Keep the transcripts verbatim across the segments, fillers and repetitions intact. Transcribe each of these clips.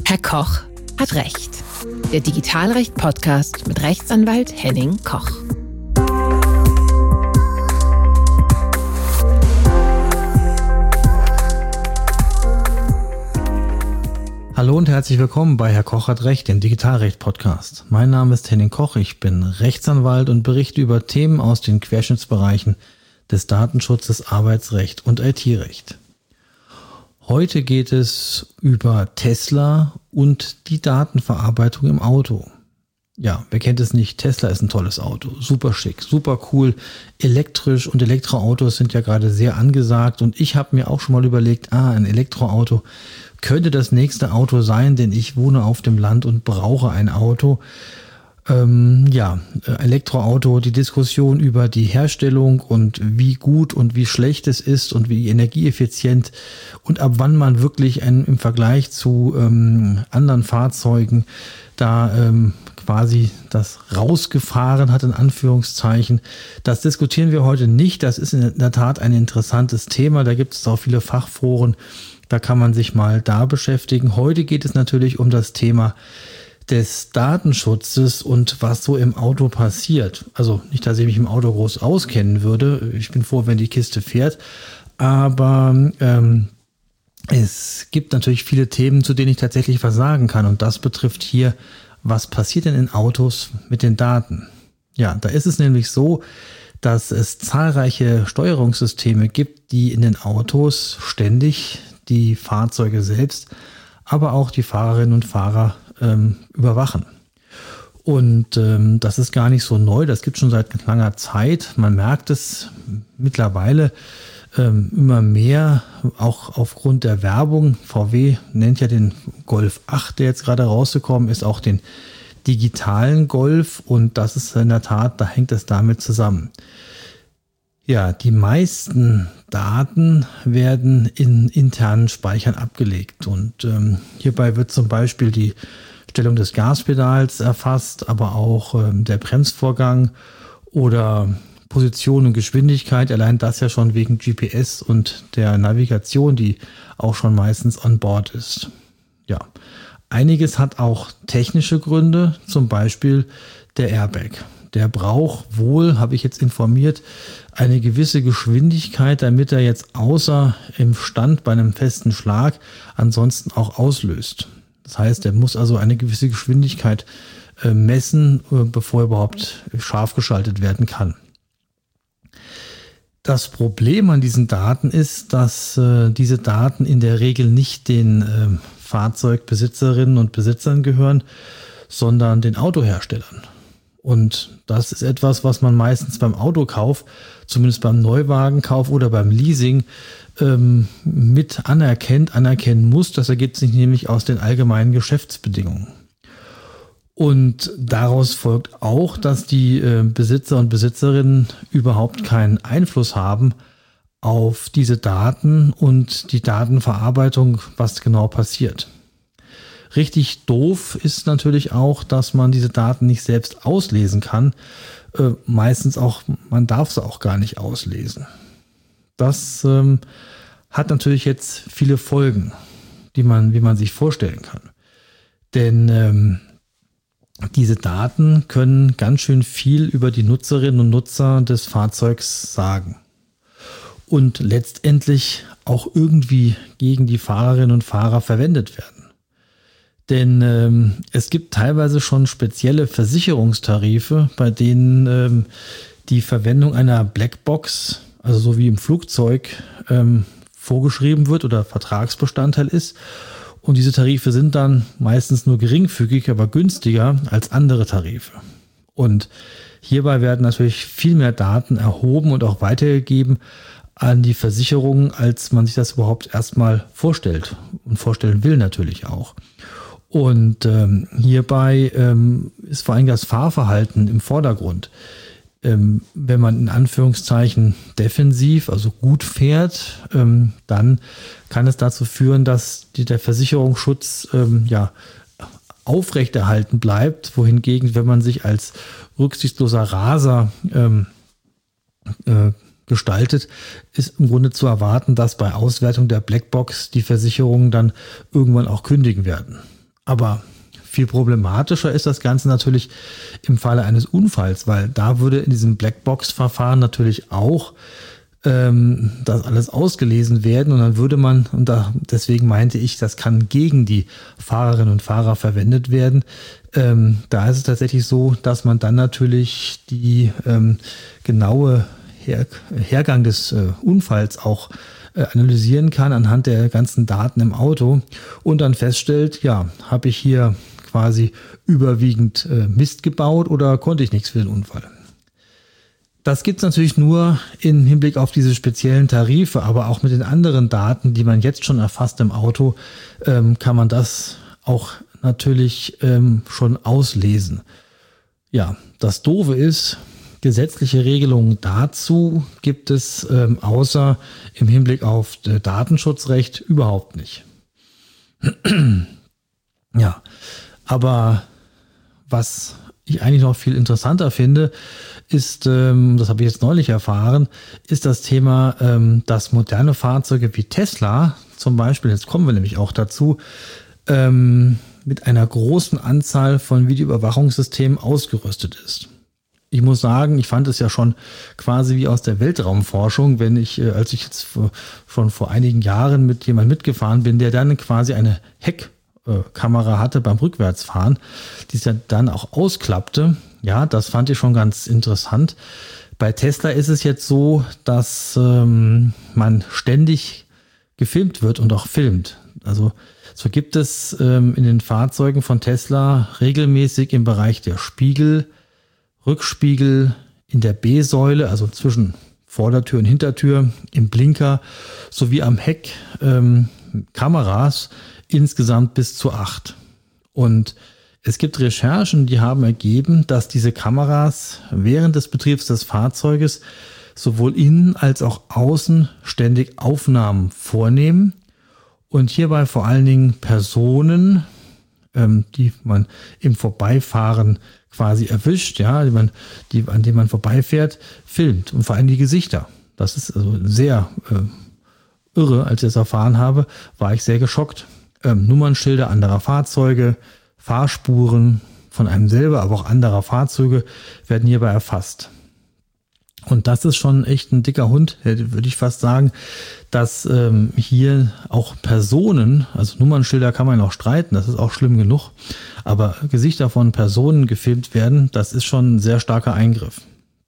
Herr Koch hat Recht. Der Digitalrecht-Podcast mit Rechtsanwalt Henning Koch. Hallo und herzlich willkommen bei Herr Koch hat Recht, dem Digitalrecht-Podcast. Mein Name ist Henning Koch, ich bin Rechtsanwalt und berichte über Themen aus den Querschnittsbereichen des Datenschutzes, Arbeitsrecht und I T-Recht. Heute geht es über Tesla und die Datenverarbeitung im Auto. Ja, wer kennt es nicht? Tesla ist ein tolles Auto, super schick, super cool, elektrisch und Elektroautos sind ja gerade sehr angesagt und ich habe mir auch schon mal überlegt, ah, ein Elektroauto könnte das nächste Auto sein, denn ich wohne auf dem Land und brauche ein Auto. Ähm, ja, Elektroauto, die Diskussion über die Herstellung und wie gut und wie schlecht es ist und wie energieeffizient und ab wann man wirklich ein, im Vergleich zu ähm, anderen Fahrzeugen da ähm, quasi das rausgefahren hat, in Anführungszeichen. Das diskutieren wir heute nicht. Das ist in der Tat ein interessantes Thema. Da gibt es auch viele Fachforen. Da kann man sich mal da beschäftigen. Heute geht es natürlich um das Thema des Datenschutzes und was so im Auto passiert. Also nicht, dass ich mich im Auto groß auskennen würde. Ich bin froh, wenn die Kiste fährt. Aber ähm, es gibt natürlich viele Themen, zu denen ich tatsächlich was sagen kann. Und das betrifft hier, was passiert denn in Autos mit den Daten? Ja, da ist es nämlich so, dass es zahlreiche Steuerungssysteme gibt, die in den Autos ständig die Fahrzeuge selbst, aber auch die Fahrerinnen und Fahrer ähm, überwachen. Und ähm, das ist gar nicht so neu, das gibt es schon seit langer Zeit. Man merkt es mittlerweile ähm, immer mehr, auch aufgrund der Werbung. V W nennt ja den Golf acht, der jetzt gerade rausgekommen ist, auch den digitalen Golf. Und das ist in der Tat, da hängt es damit zusammen. Ja, die meisten Daten werden in internen Speichern abgelegt und ähm, hierbei wird zum Beispiel die Stellung des Gaspedals erfasst, aber auch ähm, der Bremsvorgang oder Position und Geschwindigkeit, allein das ja schon wegen G P S und der Navigation, die auch schon meistens an Bord ist. Ja, einiges hat auch technische Gründe, zum Beispiel der Airbag. Der braucht wohl, habe ich jetzt informiert, eine gewisse Geschwindigkeit, damit er jetzt außer im Stand bei einem festen Schlag ansonsten auch auslöst. Das heißt, er muss also eine gewisse Geschwindigkeit äh, messen, äh, bevor er überhaupt scharf geschaltet werden kann. Das Problem an diesen Daten ist, dass äh, diese Daten in der Regel nicht den äh, Fahrzeugbesitzerinnen und Besitzern gehören, sondern den Autoherstellern. Und das ist etwas, was man meistens beim Autokauf, zumindest beim Neuwagenkauf oder beim Leasing ähm, mit anerkennt, anerkennen muss. Das ergibt sich nämlich aus den allgemeinen Geschäftsbedingungen. Und daraus folgt auch, dass die äh, Besitzer und Besitzerinnen überhaupt keinen Einfluss haben auf diese Daten und die Datenverarbeitung, was genau passiert. Richtig doof ist natürlich auch, dass man diese Daten nicht selbst auslesen kann. Äh, meistens auch, man darf sie auch gar nicht auslesen. Das ähm, hat natürlich jetzt viele Folgen, die man, wie man sich vorstellen kann. Denn ähm, diese Daten können ganz schön viel über die Nutzerinnen und Nutzer des Fahrzeugs sagen. Und letztendlich auch irgendwie gegen die Fahrerinnen und Fahrer verwendet werden. Denn ähm, es gibt teilweise schon spezielle Versicherungstarife, bei denen ähm, die Verwendung einer Blackbox, also so wie im Flugzeug, ähm, vorgeschrieben wird oder Vertragsbestandteil ist. Und diese Tarife sind dann meistens nur geringfügig, aber günstiger als andere Tarife. Und hierbei werden natürlich viel mehr Daten erhoben und auch weitergegeben an die Versicherungen, als man sich das überhaupt erstmal vorstellt und vorstellen will natürlich auch. Und ähm, hierbei ähm, ist vor allem das Fahrverhalten im Vordergrund. Ähm, wenn man in Anführungszeichen defensiv, also gut fährt, ähm, dann kann es dazu führen, dass die, der Versicherungsschutz ähm, ja aufrechterhalten bleibt, wohingegen, wenn man sich als rücksichtsloser Raser ähm, äh, gestaltet, ist im Grunde zu erwarten, dass bei Auswertung der Blackbox die Versicherungen dann irgendwann auch kündigen werden. Aber viel problematischer ist das Ganze natürlich im Falle eines Unfalls, weil da würde in diesem Blackbox-Verfahren natürlich auch ähm, das alles ausgelesen werden und dann würde man, und da, deswegen meinte ich, das kann gegen die Fahrerinnen und Fahrer verwendet werden. Ähm, da ist es tatsächlich so, dass man dann natürlich die ähm, genaue Her- Hergang des äh, Unfalls auch äh, analysieren kann anhand der ganzen Daten im Auto und dann feststellt, ja, habe ich hier quasi überwiegend äh, Mist gebaut oder konnte ich nichts für den Unfall. Das gibt es natürlich nur im Hinblick auf diese speziellen Tarife, aber auch mit den anderen Daten, die man jetzt schon erfasst im Auto, ähm, kann man das auch natürlich ähm, schon auslesen. Ja, das Doofe ist, gesetzliche Regelungen dazu gibt es ähm, außer im Hinblick auf äh, Datenschutzrecht überhaupt nicht. Ja, aber was ich eigentlich noch viel interessanter finde, ist, ähm, das habe ich jetzt neulich erfahren, ist das Thema, ähm, dass moderne Fahrzeuge wie Tesla zum Beispiel, jetzt kommen wir nämlich auch dazu, ähm, mit einer großen Anzahl von Videoüberwachungssystemen ausgerüstet ist. Ich muss sagen, ich fand es ja schon quasi wie aus der Weltraumforschung, wenn ich, äh, als ich jetzt vor, schon vor einigen Jahren mit jemandem mitgefahren bin, der dann quasi eine Heckkamera hatte beim Rückwärtsfahren, die es ja dann auch ausklappte. Ja, das fand ich schon ganz interessant. Bei Tesla ist es jetzt so, dass ähm, man ständig gefilmt wird und auch filmt. Also so gibt es ähm, in den Fahrzeugen von Tesla regelmäßig im Bereich der Spiegel, Rückspiegel, in der B-Säule, also zwischen Vordertür und Hintertür, im Blinker sowie am Heck ähm, Kameras, insgesamt bis zu acht. Und es gibt Recherchen, die haben ergeben, dass diese Kameras während des Betriebs des Fahrzeuges sowohl innen als auch außen ständig Aufnahmen vornehmen und hierbei vor allen Dingen Personen, ähm, die man im Vorbeifahren quasi erwischt, ja, die man, die, an denen man vorbeifährt, filmt und vor allem die Gesichter. Das ist also sehr äh, irre, als ich das erfahren habe, war ich sehr geschockt. Ähm, Nummernschilder anderer Fahrzeuge, Fahrspuren von einem selber, aber auch anderer Fahrzeuge werden hierbei erfasst. Und das ist schon echt ein dicker Hund, würde ich fast sagen, dass ähm, hier auch Personen, also Nummernschilder kann man noch streiten, das ist auch schlimm genug, aber Gesichter von Personen gefilmt werden, das ist schon ein sehr starker Eingriff.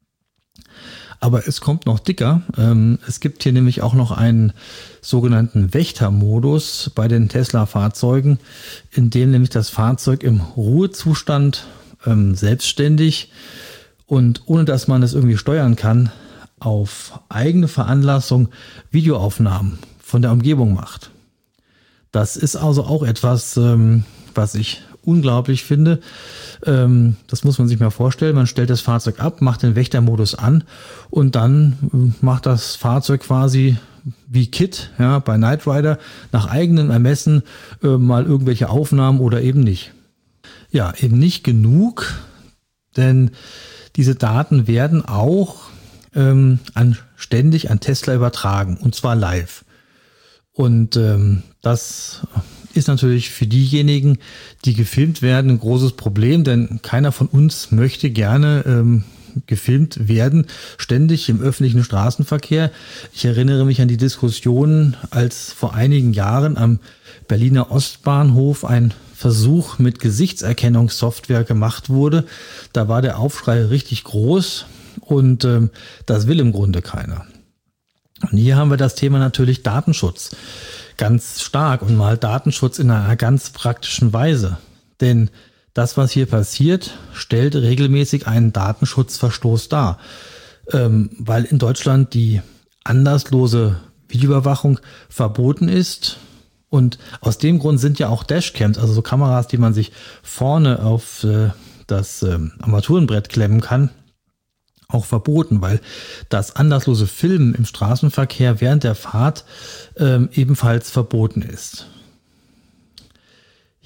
Aber es kommt noch dicker. Ähm, es gibt hier nämlich auch noch einen sogenannten Wächtermodus bei den Tesla-Fahrzeugen, in dem nämlich das Fahrzeug im Ruhezustand ähm, selbstständig und ohne dass man es irgendwie steuern kann, auf eigene Veranlassung Videoaufnahmen von der Umgebung macht. Das ist also auch etwas, ähm, was ich unglaublich finde. Ähm, das muss man sich mal vorstellen. Man stellt das Fahrzeug ab, macht den Wächtermodus an und dann äh, macht das Fahrzeug quasi wie Kit, ja, bei Knight Rider nach eigenem Ermessen äh, mal irgendwelche Aufnahmen oder eben nicht. Ja, eben nicht genug, denn diese Daten werden auch ähm, an, ständig an Tesla übertragen und zwar live. Und ähm, das ist natürlich für diejenigen, die gefilmt werden, ein großes Problem, denn keiner von uns möchte gerne ähm, gefilmt werden, ständig im öffentlichen Straßenverkehr. Ich erinnere mich an die Diskussionen, als vor einigen Jahren am Berliner Ostbahnhof ein Versuch mit Gesichtserkennungssoftware gemacht wurde. Da war der Aufschrei richtig groß und ähm, das will im Grunde keiner. Und hier haben wir das Thema natürlich Datenschutz ganz stark und mal Datenschutz in einer ganz praktischen Weise. Denn das, was hier passiert, stellt regelmäßig einen Datenschutzverstoß dar, ähm, weil in Deutschland die anlasslose Videoüberwachung verboten ist. Und aus dem Grund sind ja auch Dashcams, also so Kameras, die man sich vorne auf äh, das äh, Armaturenbrett klemmen kann, auch verboten, weil das anlasslose Filmen im Straßenverkehr während der Fahrt ähm, ebenfalls verboten ist.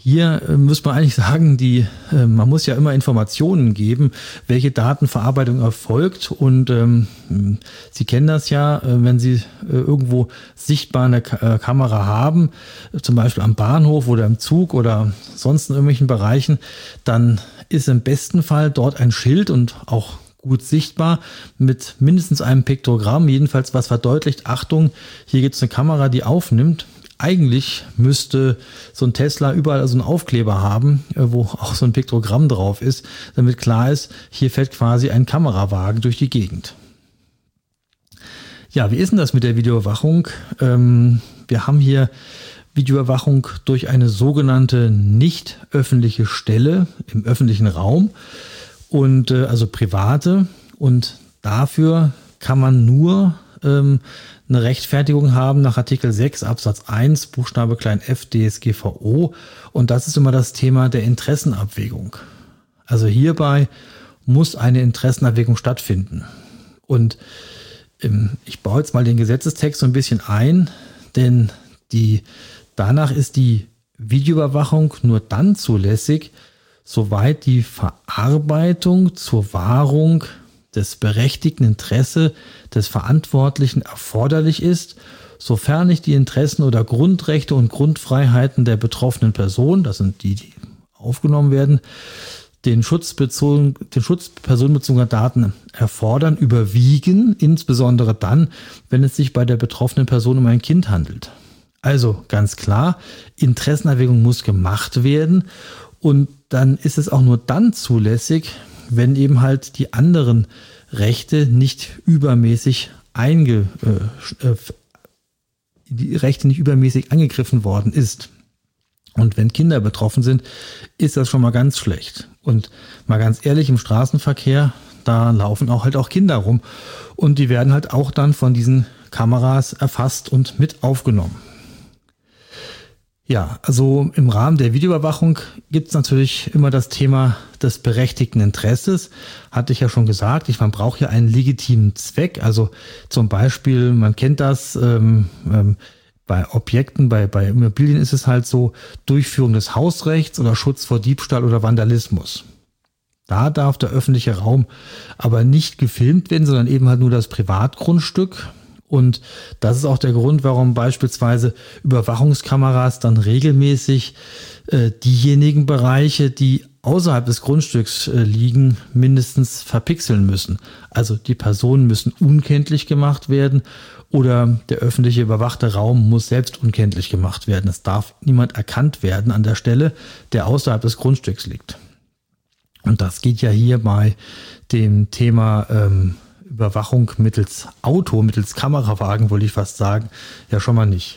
Hier äh, muss man eigentlich sagen, die, äh, man muss ja immer Informationen geben, welche Datenverarbeitung erfolgt. Und ähm, Sie kennen das ja, äh, wenn Sie äh, irgendwo sichtbar eine Ka- äh, Kamera haben, äh, zum Beispiel am Bahnhof oder im Zug oder sonst in irgendwelchen Bereichen, dann ist im besten Fall dort ein Schild und auch gut sichtbar mit mindestens einem Piktogramm, jedenfalls was verdeutlicht, Achtung, hier gibt es eine Kamera, die aufnimmt. Eigentlich müsste so ein Tesla überall so einen Aufkleber haben, wo auch so ein Piktogramm drauf ist, damit klar ist, hier fährt quasi ein Kamerawagen durch die Gegend. Ja, wie ist denn das mit der Videoüberwachung? Ähm, wir haben hier Videoüberwachung durch eine sogenannte nicht öffentliche Stelle im öffentlichen Raum und äh, also private, und dafür kann man nur ähm, eine Rechtfertigung haben nach Artikel sechs Absatz eins Buchstabe klein f D S G V O, und das ist immer das Thema der Interessenabwägung. Also hierbei muss eine Interessenabwägung stattfinden. Und ähm, ich baue jetzt mal den Gesetzestext so ein bisschen ein, denn die, danach ist die Videoüberwachung nur dann zulässig, soweit die Verarbeitung zur Wahrung des berechtigten Interesse des Verantwortlichen erforderlich ist, sofern nicht die Interessen oder Grundrechte und Grundfreiheiten der betroffenen Person, das sind die, die aufgenommen werden, den Schutz, bezogen, den Schutz personenbezogener Daten erfordern, überwiegen, insbesondere dann, wenn es sich bei der betroffenen Person um ein Kind handelt. Also ganz klar, Interessenabwägung muss gemacht werden, und dann ist es auch nur dann zulässig, wenn eben halt die anderen Rechte nicht übermäßig einge, äh, die Rechte nicht übermäßig angegriffen worden ist. Und wenn Kinder betroffen sind, ist das schon mal ganz schlecht. Und mal ganz ehrlich, im Straßenverkehr, da laufen auch halt auch Kinder rum, und die werden halt auch dann von diesen Kameras erfasst und mit aufgenommen. Ja, also im Rahmen der Videoüberwachung gibt es natürlich immer das Thema des berechtigten Interesses. Hatte ich ja schon gesagt, ich, man braucht ja einen legitimen Zweck. Also zum Beispiel, man kennt das, ähm, ähm, bei Objekten, bei, bei Immobilien ist es halt so, Durchführung des Hausrechts oder Schutz vor Diebstahl oder Vandalismus. Da darf der öffentliche Raum aber nicht gefilmt werden, sondern eben halt nur das Privatgrundstück. Und das ist auch der Grund, warum beispielsweise Überwachungskameras dann regelmäßig äh, diejenigen Bereiche, die außerhalb des Grundstücks äh, liegen, mindestens verpixeln müssen. Also die Personen müssen unkenntlich gemacht werden oder der öffentliche überwachte Raum muss selbst unkenntlich gemacht werden. Es darf niemand erkannt werden an der Stelle, der außerhalb des Grundstücks liegt. Und das geht ja hier bei dem Thema ähm, Überwachung mittels Auto, mittels Kamerawagen, wollte ich fast sagen, ja schon mal nicht.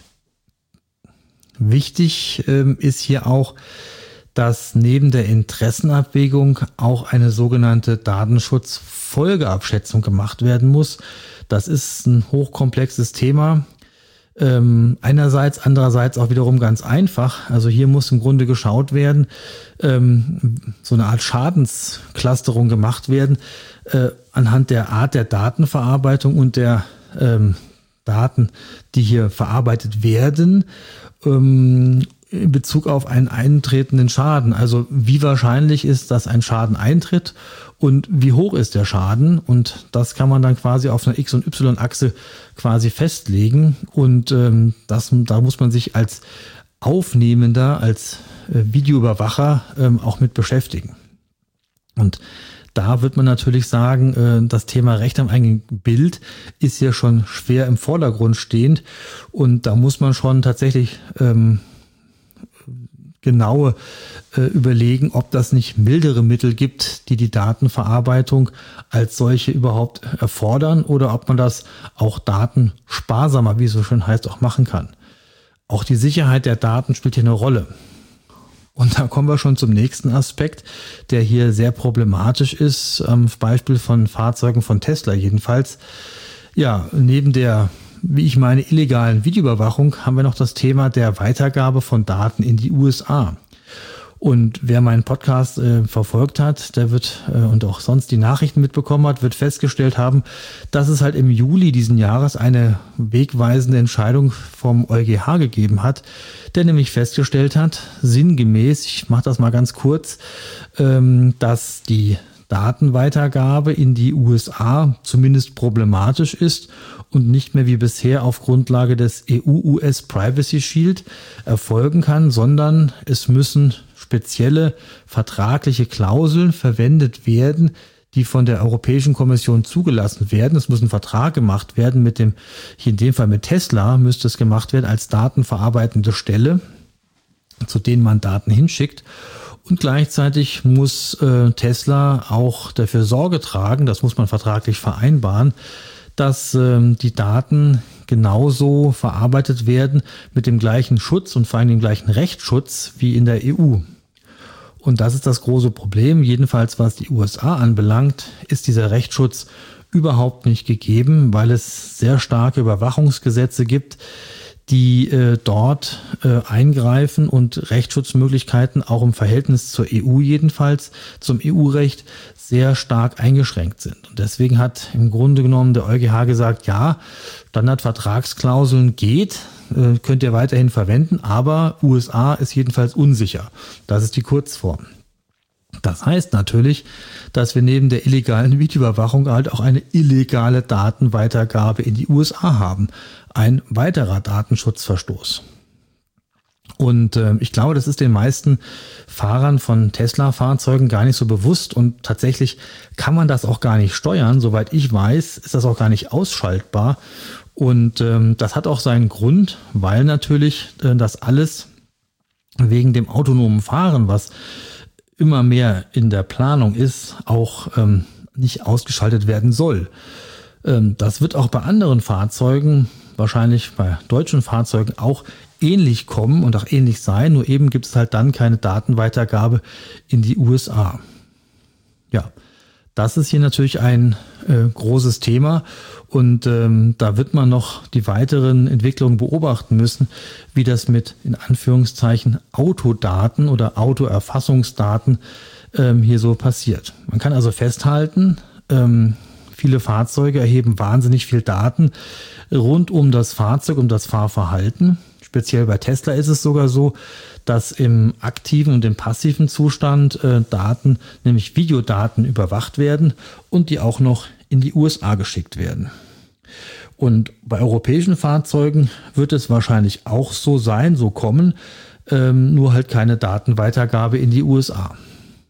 Wichtig ähm, ist hier auch, dass neben der Interessenabwägung auch eine sogenannte Datenschutzfolgeabschätzung gemacht werden muss. Das ist ein hochkomplexes Thema. Ähm, einerseits, andererseits auch wiederum ganz einfach. Also hier muss im Grunde geschaut werden, ähm, so eine Art Schadensclusterung gemacht werden, äh, anhand der Art der Datenverarbeitung und der ähm, Daten, die hier verarbeitet werden, ähm, in Bezug auf einen eintretenden Schaden. Also wie wahrscheinlich ist, dass ein Schaden eintritt und wie hoch ist der Schaden, und das kann man dann quasi auf einer X- und Y-Achse quasi festlegen, und ähm, das, da muss man sich als Aufnehmender, als äh, Videoüberwacher ähm, auch mit beschäftigen. Und da wird man natürlich sagen, äh, das Thema Recht am eigenen Bild ist ja schon schwer im Vordergrund stehend, und da muss man schon tatsächlich ähm, genaue äh, überlegen, ob das nicht mildere Mittel gibt, die die Datenverarbeitung als solche überhaupt erfordern, oder ob man das auch datensparsamer, wie es so schön heißt, auch machen kann. Auch die Sicherheit der Daten spielt hier eine Rolle. Und da kommen wir schon zum nächsten Aspekt, der hier sehr problematisch ist, am Beispiel von Fahrzeugen von Tesla jedenfalls. Ja, neben der, wie ich meine, illegalen Videoüberwachung haben wir noch das Thema der Weitergabe von Daten in die U S A. Und wer meinen Podcast äh, verfolgt hat, der wird äh, und auch sonst die Nachrichten mitbekommen hat, wird festgestellt haben, dass es halt im Juli diesen Jahres eine wegweisende Entscheidung vom EuGH gegeben hat, der nämlich festgestellt hat, sinngemäß, ich mache das mal ganz kurz, ähm, dass die Datenweitergabe in die U S A zumindest problematisch ist und nicht mehr wie bisher auf Grundlage des E U-U S Privacy Shield erfolgen kann, sondern es müssen spezielle vertragliche Klauseln verwendet werden, die von der Europäischen Kommission zugelassen werden. Es muss ein Vertrag gemacht werden mit dem, hier in dem Fall mit Tesla, müsste es gemacht werden als datenverarbeitende Stelle, zu denen man Daten hinschickt. Und gleichzeitig muss äh, Tesla auch dafür Sorge tragen, das muss man vertraglich vereinbaren, dass äh, die Daten genauso verarbeitet werden mit dem gleichen Schutz und vor allem dem gleichen Rechtsschutz wie in der E U. Und das ist das große Problem. Jedenfalls was die U S A anbelangt, ist dieser Rechtsschutz überhaupt nicht gegeben, weil es sehr starke Überwachungsgesetze gibt, die äh, dort äh, eingreifen und Rechtsschutzmöglichkeiten auch im Verhältnis zur E U jedenfalls, zum E U-Recht sehr stark eingeschränkt sind. Und deswegen hat im Grunde genommen der EuGH gesagt, ja, Standardvertragsklauseln geht, äh, könnt ihr weiterhin verwenden, aber U S A ist jedenfalls unsicher. Das ist die Kurzform. Das heißt natürlich, dass wir neben der illegalen Videoüberwachung halt auch eine illegale Datenweitergabe in die U S A haben. Ein weiterer Datenschutzverstoß. Und äh, ich glaube, das ist den meisten Fahrern von Tesla-Fahrzeugen gar nicht so bewusst und tatsächlich kann man das auch gar nicht steuern. Soweit ich weiß, ist das auch gar nicht ausschaltbar. Und ähm, das hat auch seinen Grund, weil natürlich äh, das alles wegen dem autonomen Fahren, was immer mehr in der Planung ist, auch ähm, nicht ausgeschaltet werden soll. Ähm, das wird auch bei anderen Fahrzeugen, wahrscheinlich bei deutschen Fahrzeugen auch ähnlich kommen und auch ähnlich sein, nur eben gibt es halt dann keine Datenweitergabe in die U S A. Ja, das ist hier natürlich ein äh, großes Thema und ähm, da wird man noch die weiteren Entwicklungen beobachten müssen, wie das mit in Anführungszeichen Autodaten oder Autoerfassungsdaten ähm, hier so passiert. Man kann also festhalten, ähm, viele Fahrzeuge erheben wahnsinnig viel Daten rund um das Fahrzeug, um das Fahrverhalten. Speziell bei Tesla ist es sogar so, dass im aktiven und im passiven Zustand äh, Daten, nämlich Videodaten, überwacht werden und die auch noch in die U S A geschickt werden. Und bei europäischen Fahrzeugen wird es wahrscheinlich auch so sein, so kommen, ähm, nur halt keine Datenweitergabe in die U S A.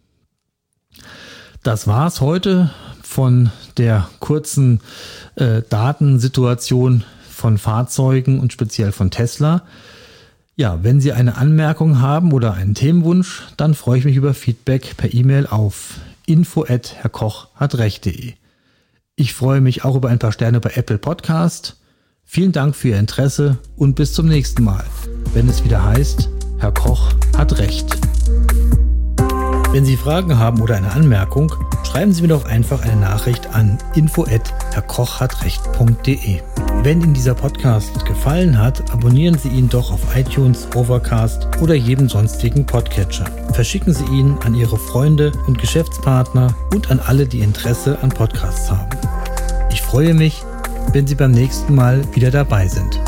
Das war's heute von der kurzen äh, Datensituation von Fahrzeugen und speziell von Tesla. Ja, wenn Sie eine Anmerkung haben oder einen Themenwunsch, dann freue ich mich über Feedback per E-Mail auf info at herrkochhatrecht punkt de. Ich freue mich auch über ein paar Sterne bei Apple Podcast. Vielen Dank für Ihr Interesse und bis zum nächsten Mal, wenn es wieder heißt, Herr Koch hat Recht. Wenn Sie Fragen haben oder eine Anmerkung, schreiben Sie mir doch einfach eine Nachricht an info at herrkochhatrecht punkt de. Wenn Ihnen dieser Podcast gefallen hat, abonnieren Sie ihn doch auf iTunes, Overcast oder jedem sonstigen Podcatcher. Verschicken Sie ihn an Ihre Freunde und Geschäftspartner und an alle, die Interesse an Podcasts haben. Ich freue mich, wenn Sie beim nächsten Mal wieder dabei sind.